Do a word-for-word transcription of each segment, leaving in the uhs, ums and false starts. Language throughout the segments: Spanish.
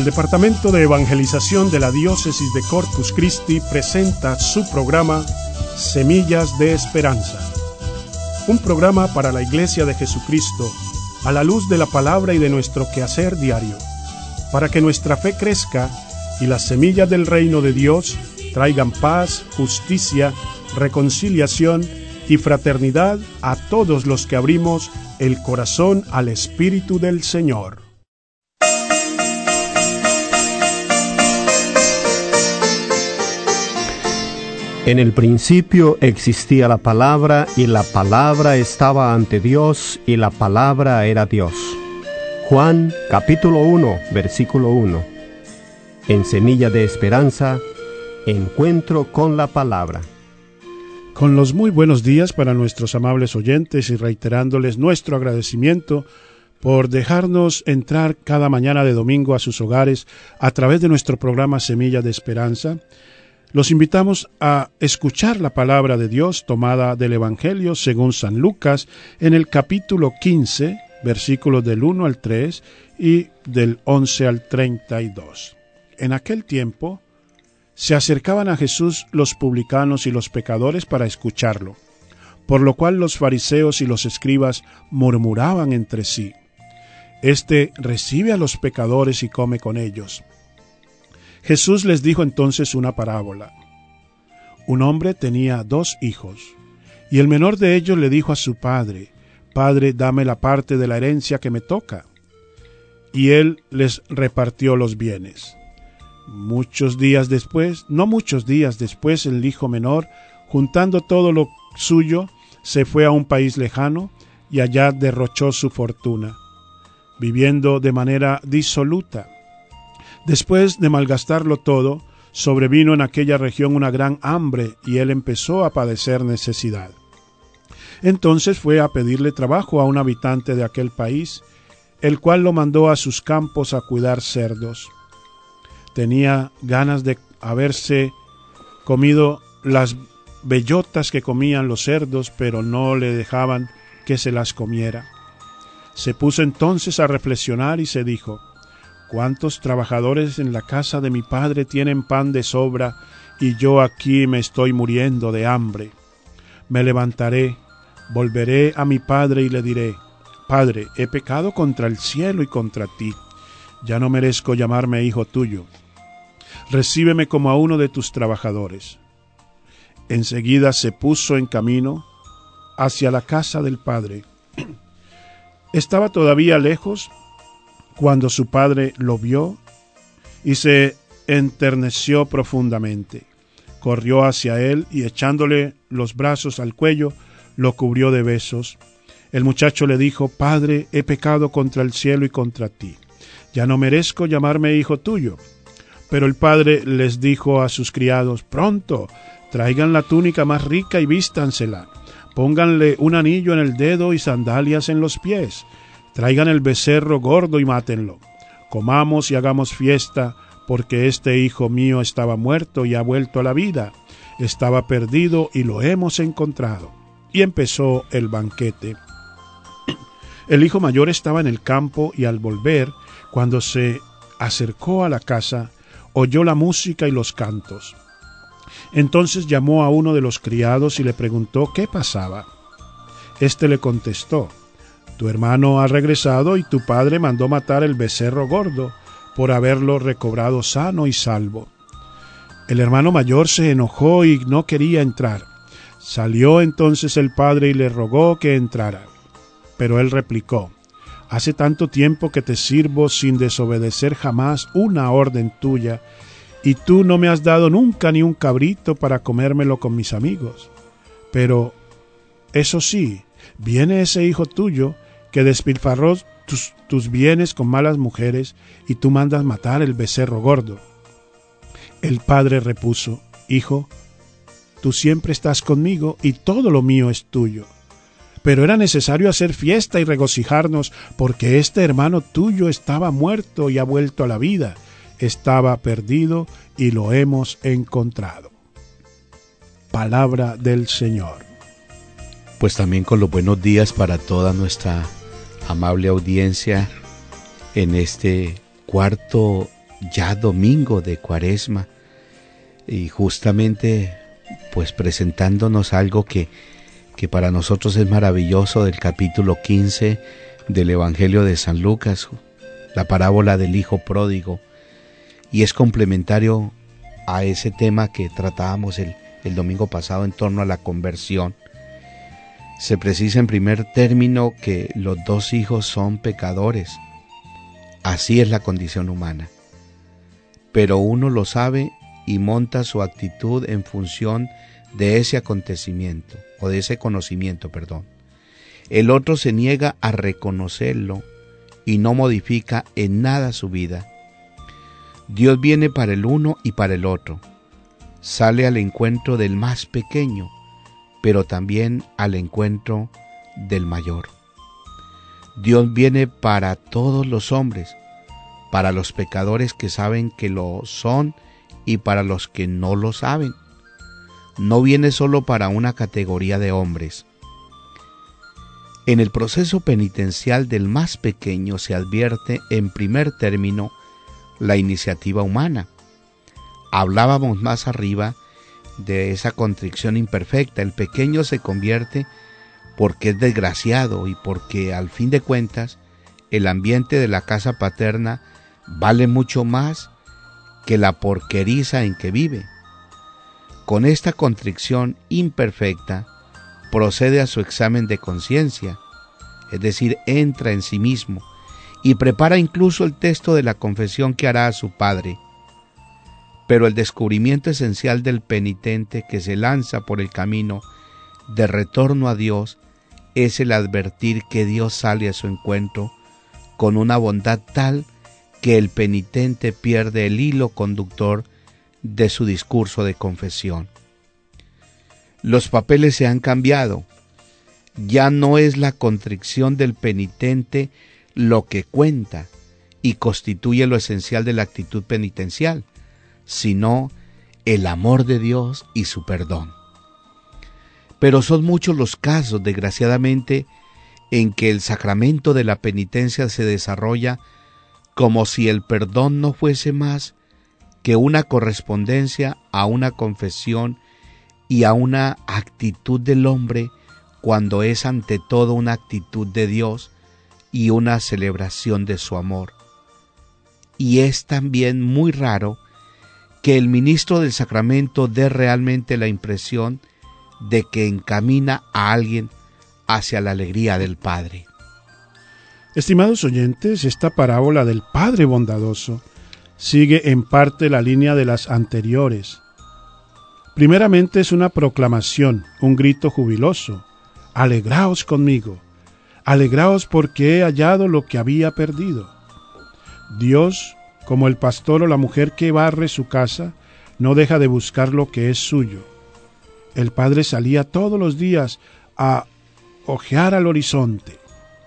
El Departamento de Evangelización de la Diócesis de Corpus Christi presenta su programa Semillas de Esperanza, un programa para la Iglesia de Jesucristo a la luz de la palabra y de nuestro quehacer diario, para que nuestra fe crezca y las semillas del reino de Dios traigan paz, justicia, reconciliación y fraternidad a todos los que abrimos el corazón al Espíritu del Señor. En el principio existía la palabra, y la palabra estaba ante Dios, y la palabra era Dios. Juan capítulo uno, versículo uno. En Semilla de Esperanza, encuentro con la palabra. Con los muy buenos días para nuestros amables oyentes y reiterándoles nuestro agradecimiento por dejarnos entrar cada mañana de domingo a sus hogares a través de nuestro programa Semilla de Esperanza. Los invitamos a escuchar la palabra de Dios tomada del Evangelio según San Lucas en el capítulo quince, versículos del uno al tres y del once al treinta y dos. En aquel tiempo se acercaban a Jesús los publicanos y los pecadores para escucharlo, por lo cual los fariseos y los escribas murmuraban entre sí: Este recibe a los pecadores y come con ellos. Jesús les dijo entonces una parábola. Un hombre tenía dos hijos, y el menor de ellos le dijo a su padre: Padre, dame la parte de la herencia que me toca. Y él les repartió los bienes. Muchos días después, no muchos días después, el hijo menor, juntando todo lo suyo, se fue a un país lejano y allá derrochó su fortuna, viviendo de manera disoluta. Después de malgastarlo todo, sobrevino en aquella región una gran hambre y él empezó a padecer necesidad. Entonces fue a pedirle trabajo a un habitante de aquel país, el cual lo mandó a sus campos a cuidar cerdos. Tenía ganas de haberse comido las bellotas que comían los cerdos, pero no le dejaban que se las comiera. Se puso entonces a reflexionar y se dijo: ¿Cuántos trabajadores en la casa de mi padre tienen pan de sobra y yo aquí me estoy muriendo de hambre? Me levantaré, volveré a mi padre y le diré: Padre, he pecado contra el cielo y contra ti. Ya no merezco llamarme hijo tuyo. Recíbeme como a uno de tus trabajadores. Enseguida se puso en camino hacia la casa del padre. Estaba todavía lejos cuando su padre lo vio y se enterneció profundamente. Corrió hacia él y echándole los brazos al cuello, lo cubrió de besos. El muchacho le dijo: Padre, he pecado contra el cielo y contra ti. Ya no merezco llamarme hijo tuyo. Pero el padre les dijo a sus criados: Pronto, traigan la túnica más rica y vístansela. Pónganle un anillo en el dedo y sandalias en los pies. Traigan el becerro gordo y mátenlo. Comamos y hagamos fiesta, porque este hijo mío estaba muerto y ha vuelto a la vida. Estaba perdido y lo hemos encontrado. Y empezó el banquete. El hijo mayor estaba en el campo y al volver, cuando se acercó a la casa, oyó la música y los cantos. Entonces llamó a uno de los criados y le preguntó qué pasaba. Este le contestó: Tu hermano ha regresado y tu padre mandó matar el becerro gordo por haberlo recobrado sano y salvo. El hermano mayor se enojó y no quería entrar. Salió entonces el padre y le rogó que entrara. Pero él replicó: Hace tanto tiempo que te sirvo sin desobedecer jamás una orden tuya, y tú no me has dado nunca ni un cabrito para comérmelo con mis amigos. Pero, eso sí, viene ese hijo tuyo que despilfarró tus, tus bienes con malas mujeres, y tú mandas matar el becerro gordo. El padre repuso: Hijo, tú siempre estás conmigo y todo lo mío es tuyo. Pero era necesario hacer fiesta y regocijarnos, porque este hermano tuyo estaba muerto y ha vuelto a la vida. Estaba perdido y lo hemos encontrado. Palabra del Señor. Pues también con los buenos días para toda nuestra amable audiencia en este cuarto ya domingo de Cuaresma, y justamente pues presentándonos algo que, que para nosotros es maravilloso, del capítulo quince del Evangelio de San Lucas, la parábola del hijo pródigo, y es complementario a ese tema que tratábamos el, el domingo pasado en torno a la conversión. Se precisa en primer término que los dos hijos son pecadores. Así es la condición humana. Pero uno lo sabe y monta su actitud en función de ese acontecimiento, o de ese conocimiento, perdón. El otro se niega a reconocerlo y no modifica en nada su vida. Dios viene para el uno y para el otro. Sale al encuentro del más pequeño, pero también al encuentro del mayor. Dios viene para todos los hombres, para los pecadores que saben que lo son y para los que no lo saben. No viene solo para una categoría de hombres. En el proceso penitencial del más pequeño se advierte en primer término la iniciativa humana. Hablábamos más arriba de esa contrición imperfecta. El pequeño se convierte porque es desgraciado y porque al fin de cuentas el ambiente de la casa paterna vale mucho más que la porqueriza en que vive. Con esta contrición imperfecta procede a su examen de conciencia, es decir, entra en sí mismo y prepara incluso el texto de la confesión que hará a su padre. Pero el descubrimiento esencial del penitente que se lanza por el camino de retorno a Dios es el advertir que Dios sale a su encuentro con una bondad tal que el penitente pierde el hilo conductor de su discurso de confesión. Los papeles se han cambiado. Ya no es la contrición del penitente lo que cuenta y constituye lo esencial de la actitud penitencial, sino el amor de Dios y su perdón. Pero son muchos los casos, desgraciadamente, en que el sacramento de la penitencia se desarrolla como si el perdón no fuese más que una correspondencia a una confesión y a una actitud del hombre, cuando es ante todo una actitud de Dios y una celebración de su amor. Y es también muy raro que el ministro del sacramento dé realmente la impresión de que encamina a alguien hacia la alegría del Padre. Estimados oyentes, esta parábola del Padre bondadoso sigue en parte la línea de las anteriores. Primeramente es una proclamación, un grito jubiloso: alegraos conmigo, alegraos porque he hallado lo que había perdido. Dios, como el pastor o la mujer que barre su casa, no deja de buscar lo que es suyo. El padre salía todos los días a ojear al horizonte,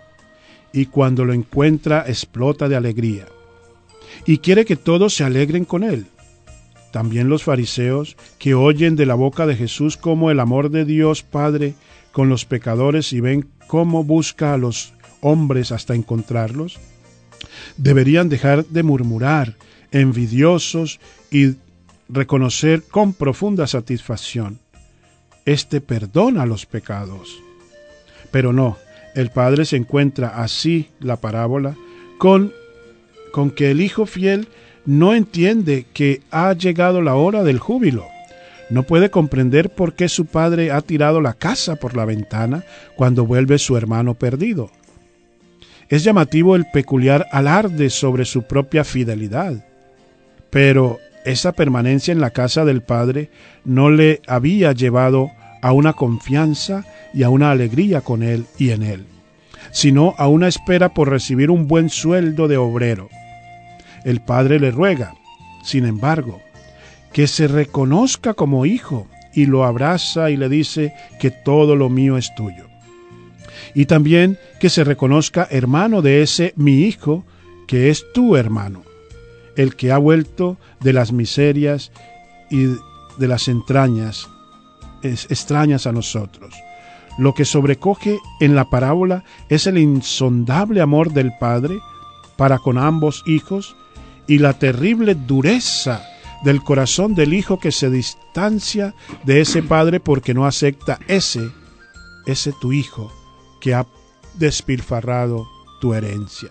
y cuando lo encuentra explota de alegría, y quiere que todos se alegren con él. También los fariseos, que oyen de la boca de Jesús cómo el amor de Dios Padre con los pecadores y ven cómo busca a los hombres hasta encontrarlos, deberían dejar de murmurar, envidiosos, y reconocer con profunda satisfacción: este perdona los pecados. Pero no, el Padre se encuentra así la parábola con, con que el hijo fiel no entiende que ha llegado la hora del júbilo. No puede comprender por qué su padre ha tirado la casa por la ventana cuando vuelve su hermano perdido. Es llamativo el peculiar alarde sobre su propia fidelidad, pero esa permanencia en la casa del Padre no le había llevado a una confianza y a una alegría con él y en él, sino a una espera por recibir un buen sueldo de obrero. El Padre le ruega, sin embargo, que se reconozca como hijo, y lo abraza y le dice que todo lo mío es tuyo. Y también que se reconozca hermano de ese mi hijo, que es tu hermano, el que ha vuelto de las miserias y de las entrañas es, extrañas a nosotros. Lo que sobrecoge en la parábola es el insondable amor del Padre para con ambos hijos, y la terrible dureza del corazón del hijo que se distancia de ese padre porque no acepta ese, ese tu hijo que ha despilfarrado tu herencia.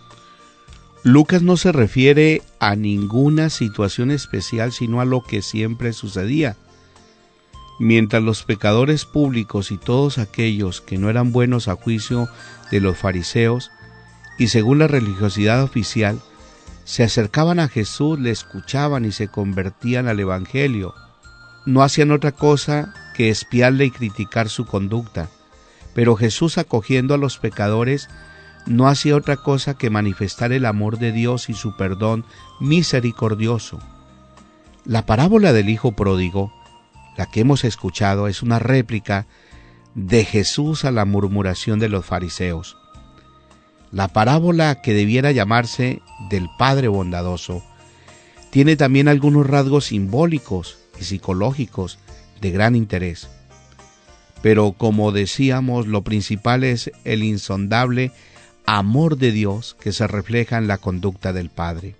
Lucas no se refiere a ninguna situación especial, sino a lo que siempre sucedía. Mientras los pecadores públicos y todos aquellos que no eran buenos a juicio de los fariseos, y según la religiosidad oficial, se acercaban a Jesús, le escuchaban y se convertían al Evangelio, no hacían otra cosa que espiarle y criticar su conducta. Pero Jesús, acogiendo a los pecadores, no hacía otra cosa que manifestar el amor de Dios y su perdón misericordioso. La parábola del Hijo Pródigo, la que hemos escuchado, es una réplica de Jesús a la murmuración de los fariseos. La parábola, que debiera llamarse del Padre Bondadoso, tiene también algunos rasgos simbólicos y psicológicos de gran interés. Pero como decíamos, lo principal es el insondable amor de Dios que se refleja en la conducta del Padre.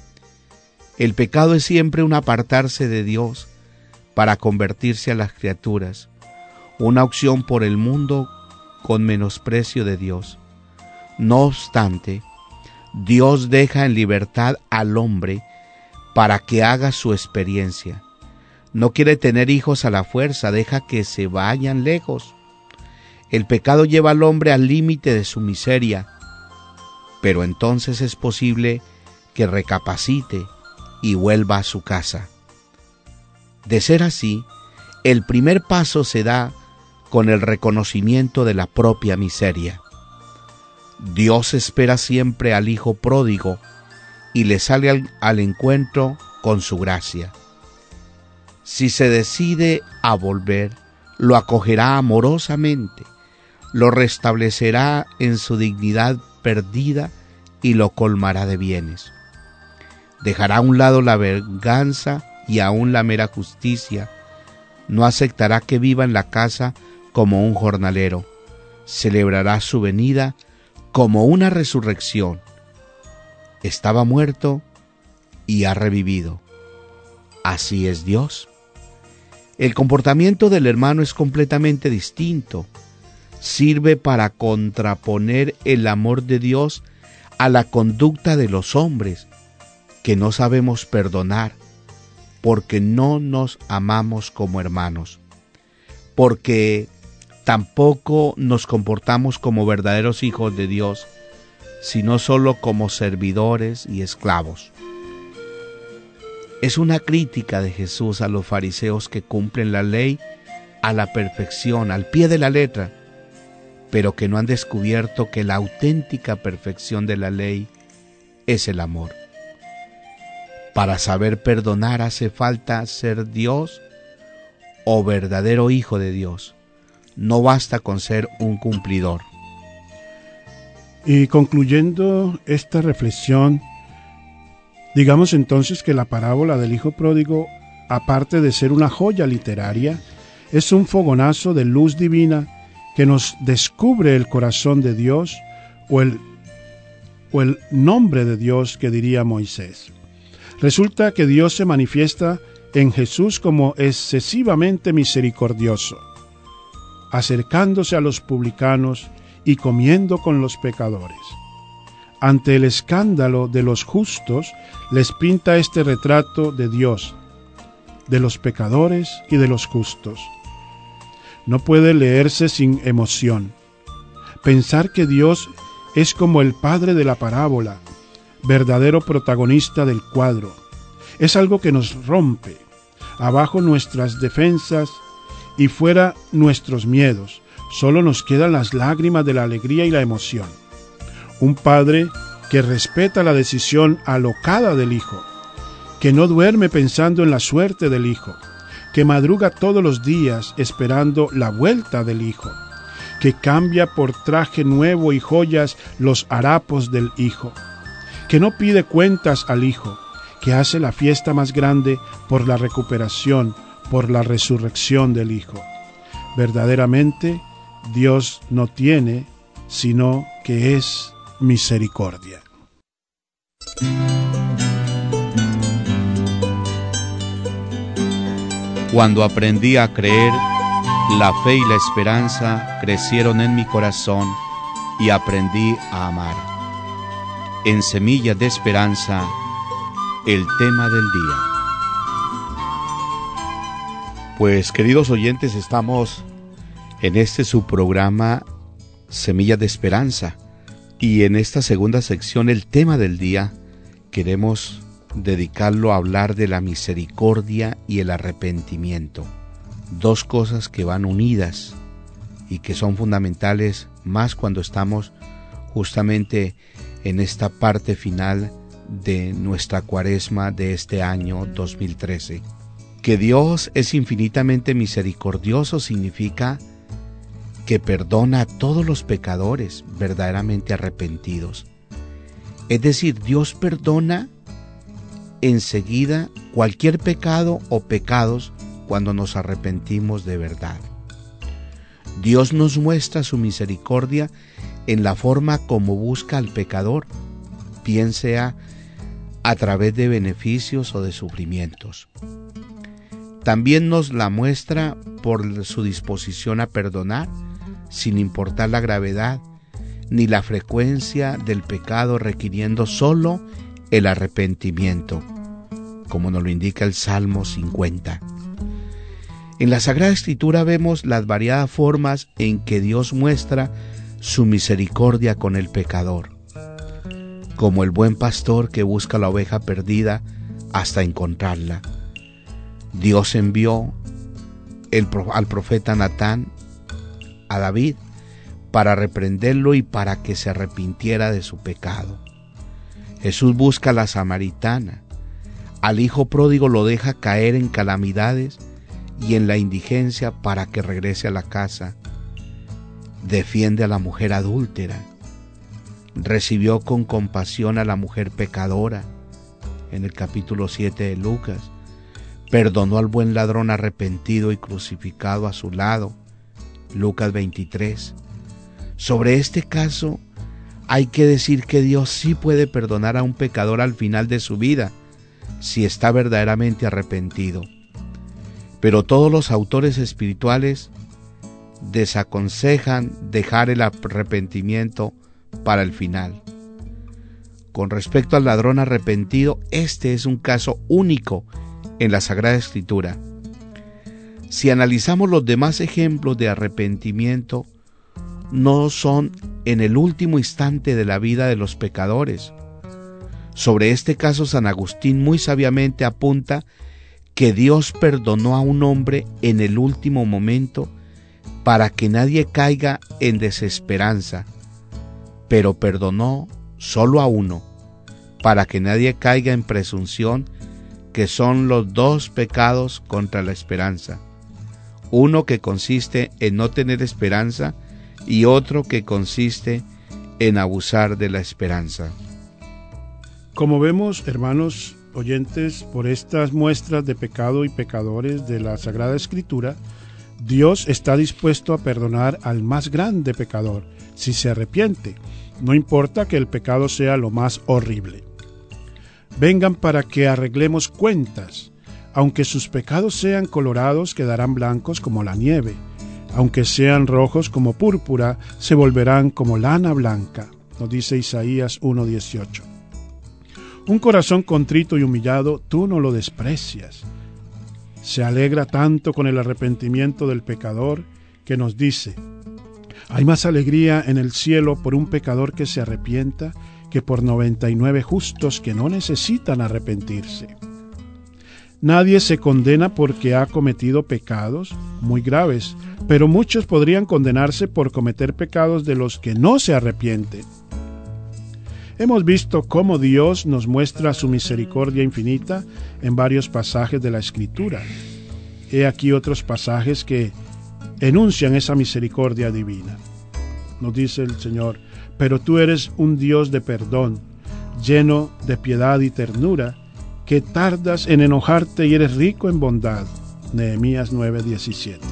El pecado es siempre un apartarse de Dios para convertirse a las criaturas, una opción por el mundo con menosprecio de Dios. No obstante, Dios deja en libertad al hombre para que haga su experiencia. No quiere tener hijos a la fuerza, deja que se vayan lejos. El pecado lleva al hombre al límite de su miseria, pero entonces es posible que recapacite y vuelva a su casa. De ser así, el primer paso se da con el reconocimiento de la propia miseria. Dios espera siempre al hijo pródigo y le sale al, al encuentro con su gracia. Si se decide a volver, lo acogerá amorosamente, lo restablecerá en su dignidad perdida y lo colmará de bienes. Dejará a un lado la venganza y aún la mera justicia. No aceptará que viva en la casa como un jornalero. Celebrará su venida como una resurrección. Estaba muerto y ha revivido. Así es Dios. El comportamiento del hermano es completamente distinto. Sirve para contraponer el amor de Dios a la conducta de los hombres, que no sabemos perdonar, porque no nos amamos como hermanos, porque tampoco nos comportamos como verdaderos hijos de Dios, sino solo como servidores y esclavos. Es una crítica de Jesús a los fariseos que cumplen la ley a la perfección, al pie de la letra, pero que no han descubierto que la auténtica perfección de la ley es el amor. Para saber perdonar hace falta ser Dios o verdadero hijo de Dios. No basta con ser un cumplidor. Y concluyendo esta reflexión, digamos entonces que la parábola del hijo pródigo, aparte de ser una joya literaria, es un fogonazo de luz divina que nos descubre el corazón de Dios o el, o el nombre de Dios, que diría Moisés. Resulta que Dios se manifiesta en Jesús como excesivamente misericordioso, acercándose a los publicanos y comiendo con los pecadores. Ante el escándalo de los justos, les pinta este retrato de Dios, de los pecadores y de los justos. No puede leerse sin emoción. Pensar que Dios es como el padre de la parábola, verdadero protagonista del cuadro, es algo que nos rompe. Abajo nuestras defensas y fuera nuestros miedos, solo nos quedan las lágrimas de la alegría y la emoción. Un padre que respeta la decisión alocada del hijo, que no duerme pensando en la suerte del hijo, que madruga todos los días esperando la vuelta del hijo, que cambia por traje nuevo y joyas los harapos del hijo, que no pide cuentas al hijo, que hace la fiesta más grande por la recuperación, por la resurrección del hijo. Verdaderamente, Dios no tiene, sino que es misericordia. Cuando aprendí a creer, la fe y la esperanza crecieron en mi corazón y aprendí a amar. En Semillas de Esperanza, el tema del día. Pues, queridos oyentes, estamos en este subprograma Semillas de Esperanza, y en esta segunda sección, el tema del día, queremos dedicarlo a hablar de la misericordia y el arrepentimiento. Dos cosas que van unidas y que son fundamentales más cuando estamos justamente en esta parte final de nuestra cuaresma de este año dos mil trece. Que Dios es infinitamente misericordioso significa que perdona a todos los pecadores verdaderamente arrepentidos. Es decir, Dios perdona enseguida cualquier pecado o pecados cuando nos arrepentimos de verdad. Dios nos muestra su misericordia en la forma como busca al pecador, bien sea a través de beneficios o de sufrimientos. También nos la muestra por su disposición a perdonar, sin importar la gravedad ni la frecuencia del pecado, requiriendo solo el arrepentimiento, como nos lo indica el Salmo cincuenta. En la Sagrada Escritura vemos las variadas formas en que Dios muestra su misericordia con el pecador, como el buen pastor que busca la oveja perdida hasta encontrarla. Dios envió el, al profeta Natán a David para reprenderlo y para que se arrepintiera de su pecado. Jesús busca a la samaritana. Al hijo pródigo lo deja caer en calamidades y en la indigencia para que regrese a la casa. Defiende a la mujer adúltera. Recibió con compasión a la mujer pecadora en el capítulo siete de Lucas. Perdonó al buen ladrón arrepentido y crucificado a su lado, Lucas veintitrés. Sobre este caso hay que decir que Dios sí puede perdonar a un pecador al final de su vida, si está verdaderamente arrepentido. Pero todos los autores espirituales desaconsejan dejar el arrepentimiento para el final. Con respecto al ladrón arrepentido, este es un caso único en la Sagrada Escritura. Si analizamos los demás ejemplos de arrepentimiento, no son en el último instante de la vida de los pecadores. Sobre este caso, San Agustín muy sabiamente apunta que Dios perdonó a un hombre en el último momento para que nadie caiga en desesperanza, pero perdonó solo a uno, para que nadie caiga en presunción, que son los dos pecados contra la esperanza. Uno que consiste en no tener esperanza y otro que consiste en abusar de la esperanza. Como vemos, hermanos oyentes, por estas muestras de pecado y pecadores de la Sagrada Escritura, Dios está dispuesto a perdonar al más grande pecador, si se arrepiente, no importa que el pecado sea lo más horrible. Vengan para que arreglemos cuentas. Aunque sus pecados sean colorados, quedarán blancos como la nieve. Aunque sean rojos como púrpura, se volverán como lana blanca, nos dice Isaías uno dieciocho. Un corazón contrito y humillado, tú no lo desprecias. Se alegra tanto con el arrepentimiento del pecador, que nos dice: hay más alegría en el cielo por un pecador que se arrepienta que por noventa y nueve justos que no necesitan arrepentirse. Nadie se condena porque ha cometido pecados muy graves, pero muchos podrían condenarse por cometer pecados de los que no se arrepienten. Hemos visto cómo Dios nos muestra su misericordia infinita en varios pasajes de la Escritura. He aquí otros pasajes que enuncian esa misericordia divina. Nos dice el Señor: pero tú eres un Dios de perdón, lleno de piedad y ternura, que tardas en enojarte y eres rico en bondad. Nehemías nueve diecisiete.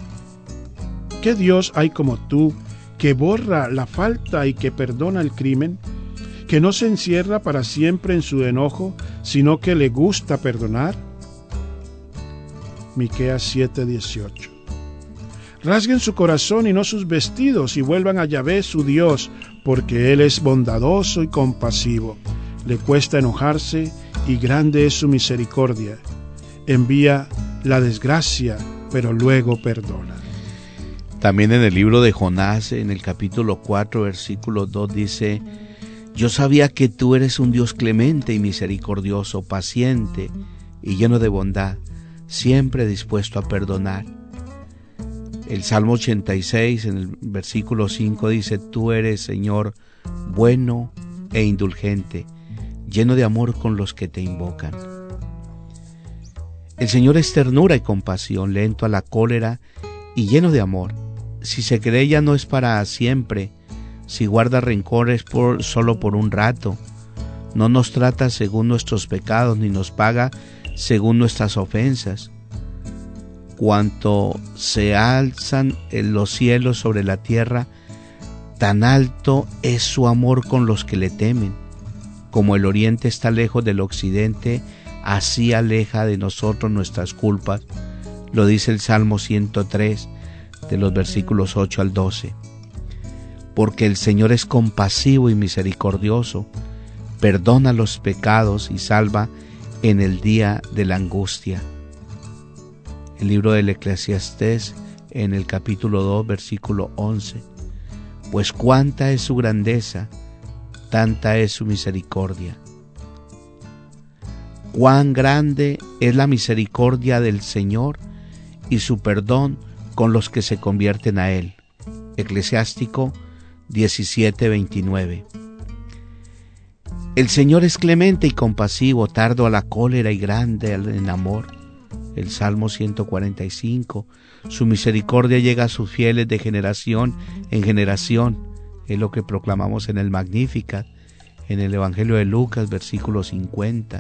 ¿Qué Dios hay como tú, que borra la falta y que perdona el crimen, que no se encierra para siempre en su enojo, sino que le gusta perdonar? Miqueas siete dieciocho. Rasguen su corazón y no sus vestidos, y vuelvan a Yahvé su Dios, porque Él es bondadoso y compasivo. Le cuesta enojarse y grande es su misericordia. Envía la desgracia, pero luego perdona. También en el libro de Jonás, en el capítulo cuatro, versículo dos, dice: Yo sabía que tú eres un Dios clemente y misericordioso, paciente y lleno de bondad, siempre dispuesto a perdonar. El Salmo ochenta y seis, en el versículo cinco, dice: Tú eres, Señor, bueno e indulgente, lleno de amor con los que te invocan. El Señor es ternura y compasión, lento a la cólera y lleno de amor. Si se querella no es para siempre, si guarda rencores por, solo por un rato. No nos trata según nuestros pecados, ni nos paga según nuestras ofensas. Cuanto se alzan en los cielos sobre la tierra, tan alto es su amor con los que le temen. Como el oriente está lejos del occidente, así aleja de nosotros nuestras culpas. Lo dice el Salmo ciento tres, de los versículos ocho al doce. Porque el Señor es compasivo y misericordioso, perdona los pecados y salva en el día de la angustia. El libro del Eclesiastés, en el capítulo dos, versículo once. Pues cuánta es su grandeza, tanta es su misericordia. Cuán grande es la misericordia del Señor y su perdón con los que se convierten a Él. Eclesiástico diecisiete veintinueve. El Señor es clemente y compasivo, tardo a la cólera y grande en amor. El Salmo ciento cuarenta y cinco. Su misericordia llega a sus fieles de generación en generación. Es lo que proclamamos en el Magnificat, en el Evangelio de Lucas, versículo cincuenta.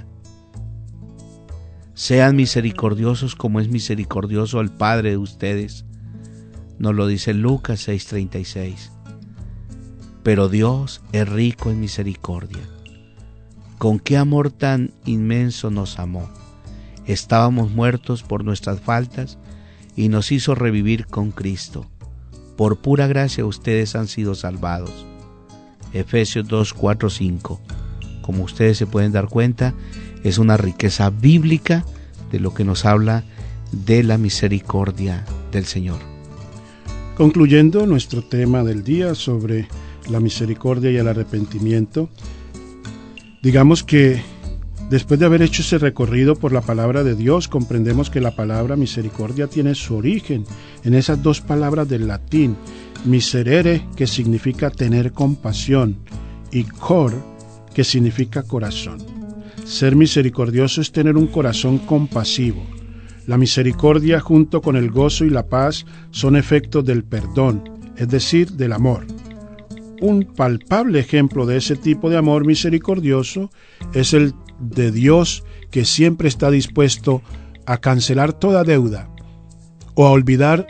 Sean misericordiosos como es misericordioso el Padre de ustedes. Nos lo dice Lucas seis treinta y seis. Pero Dios es rico en misericordia. Con qué amor tan inmenso nos amó. Estábamos muertos por nuestras faltas y nos hizo revivir con Cristo. Por pura gracia ustedes han sido salvados. Efesios dos, cuatro, cinco. Como ustedes se pueden dar cuenta, es una riqueza bíblica de lo que nos habla de la misericordia del Señor. Concluyendo nuestro tema del día sobre la misericordia y el arrepentimiento, digamos que después de haber hecho ese recorrido por la palabra de Dios, comprendemos que la palabra misericordia tiene su origen en esas dos palabras del latín, miserere, que significa tener compasión, y cor, que significa corazón. Ser misericordioso es tener un corazón compasivo. La misericordia junto con el gozo y la paz son efectos del perdón, es decir, del amor. Un palpable ejemplo de ese tipo de amor misericordioso es el de Dios, que siempre está dispuesto a cancelar toda deuda o a olvidar,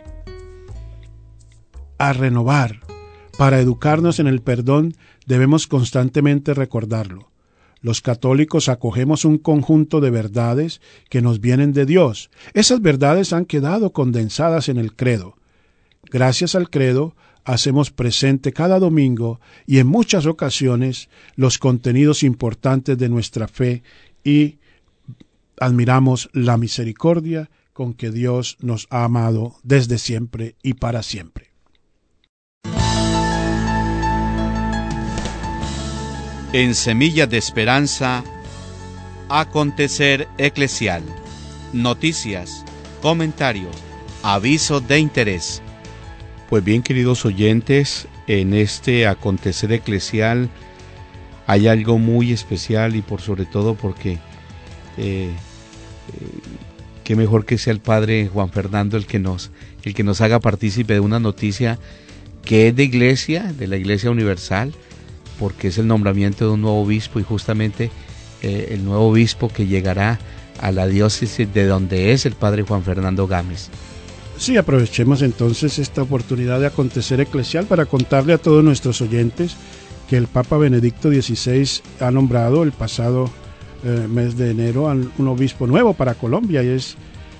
a renovar. Para educarnos en el perdón debemos constantemente recordarlo. Los católicos acogemos un conjunto de verdades que nos vienen de Dios. Esas verdades han quedado condensadas en el credo. Gracias al credo, hacemos presente cada domingo y en muchas ocasiones los contenidos importantes de nuestra fe y admiramos la misericordia con que Dios nos ha amado desde siempre y para siempre. En Semillas de Esperanza, acontecer eclesial, noticias, comentarios, avisos de interés. Pues bien, queridos oyentes, en este acontecer eclesial hay algo muy especial y por sobre todo porque eh, eh, qué mejor que sea el Padre Juan Fernando el que nos, el que nos haga partícipe de una noticia que es de iglesia, de la Iglesia Universal, porque es el nombramiento de un nuevo obispo y justamente eh, el nuevo obispo que llegará a la diócesis de donde es el Padre Juan Fernando Gámez. Sí, aprovechemos entonces esta oportunidad de acontecer eclesial para contarle a todos nuestros oyentes que el Papa Benedicto dieciséis ha nombrado el pasado eh, mes de enero a un obispo nuevo para Colombia, y es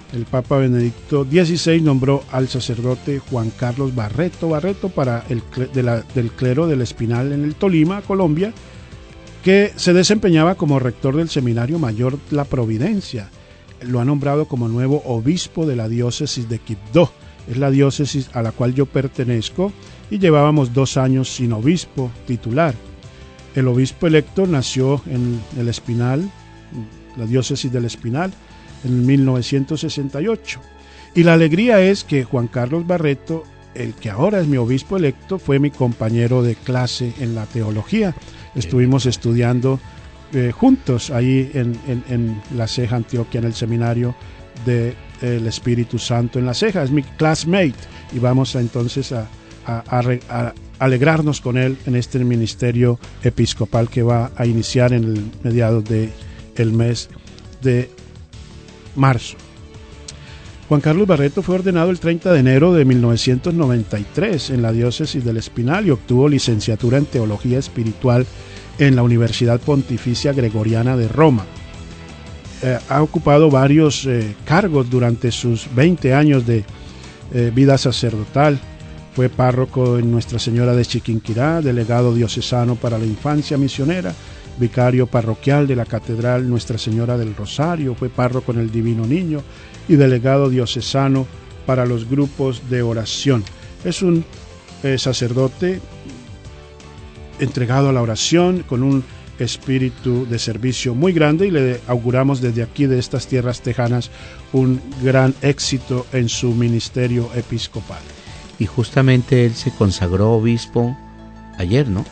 el Papa Benedicto dieciséis nombró al sacerdote Juan Carlos Barreto Barreto para el de la, del clero del Espinal en el Tolima, Colombia, que se desempeñaba como rector del Seminario Mayor La Providencia. Lo ha nombrado como nuevo obispo de la diócesis de Quibdó. Es la diócesis a la cual yo pertenezco y llevábamos dos años sin obispo titular. El obispo electo nació en el Espinal, la diócesis del Espinal, en mil novecientos sesenta y ocho. Y la alegría es que Juan Carlos Barreto, el que ahora es mi obispo electo, fue mi compañero de clase en la teología. Estuvimos estudiando eh, juntos ahí en, en, en La Ceja, Antioquia, en el seminario del de, Espíritu Santo en La Ceja. Es mi classmate y vamos a, entonces a, a, a, a alegrarnos con él en este ministerio episcopal que va a iniciar en el mediados del mes de marzo. Juan Carlos Barreto fue ordenado el treinta de enero de mil novecientos noventa y tres en la diócesis del Espinal y obtuvo licenciatura en Teología Espiritual en la Universidad Pontificia Gregoriana de Roma. Eh, ha ocupado varios eh, cargos durante sus veinte años de eh, vida sacerdotal. Fue párroco en Nuestra Señora de Chiquinquirá, delegado diocesano para la infancia misionera, vicario parroquial de la Catedral Nuestra Señora del Rosario, fue párroco en el Divino Niño y delegado diocesano para los grupos de oración. Es un eh, sacerdote entregado a la oración, con un espíritu de servicio muy grande, y le auguramos desde aquí, de estas tierras tejanas, un gran éxito en su ministerio episcopal. Y justamente él se consagró obispo ayer, ¿no?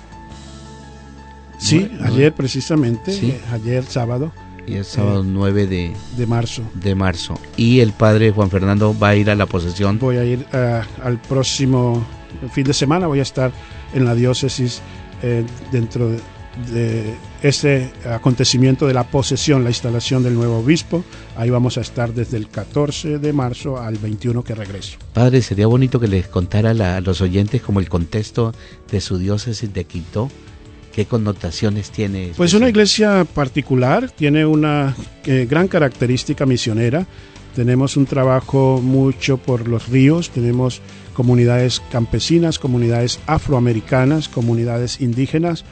Sí, no, ayer no, precisamente, ¿sí? eh, ayer sábado. Y el sábado eh, nueve de, de marzo. De marzo. Y el padre Juan Fernando va a ir a la posesión. Voy a ir uh, al próximo fin de semana, voy a estar en la diócesis eh, dentro de, de ese acontecimiento de la posesión, la instalación del nuevo obispo. Ahí vamos a estar desde el catorce de marzo al veintiuno que regreso. Padre, sería bonito que les contara la, a los oyentes como el contexto de su diócesis de Quibdó. ¿Qué connotaciones tiene? Pues una iglesia particular, tiene una eh, gran característica misionera. Tenemos un trabajo mucho por los ríos, tenemos comunidades campesinas, comunidades afroamericanas, comunidades indígenas,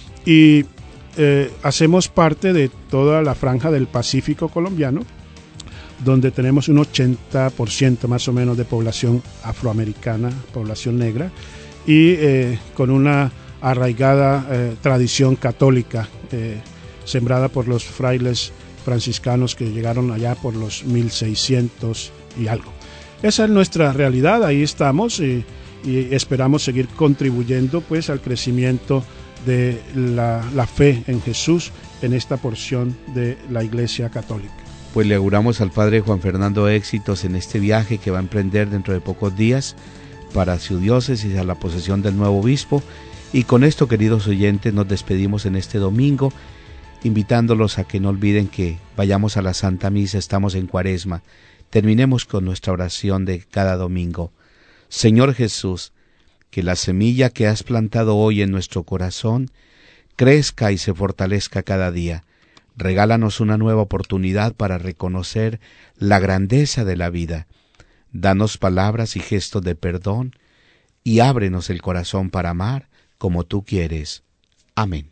y eh, hacemos parte de toda la franja del Pacífico colombiano, donde tenemos un ochenta por ciento más o menos de población afroamericana, población negra, y eh, con una arraigada eh, tradición católica eh, sembrada por los frailes franciscanos que llegaron allá por los mil seiscientos y algo. Esa es nuestra realidad, ahí estamos y, y esperamos seguir contribuyendo pues al crecimiento de la, la fe en Jesús en esta porción de la Iglesia Católica. Pues le auguramos al padre Juan Fernando éxitos en este viaje que va a emprender dentro de pocos días para su diócesis, a la posesión del nuevo obispo. Y con esto, queridos oyentes, nos despedimos en este domingo, invitándolos a que no olviden que vayamos a la Santa Misa. Estamos en Cuaresma. Terminemos con nuestra oración de cada domingo. Señor Jesús, que la semilla que has plantado hoy en nuestro corazón crezca y se fortalezca cada día. Regálanos una nueva oportunidad para reconocer la grandeza de la vida. Danos palabras y gestos de perdón y ábrenos el corazón para amar como tú quieres. Amén.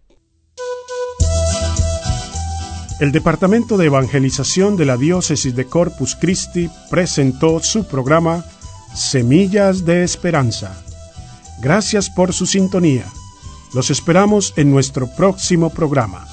El Departamento de Evangelización de la Diócesis de Corpus Christi presentó su programa Semillas de Esperanza. Gracias por su sintonía. Los esperamos en nuestro próximo programa.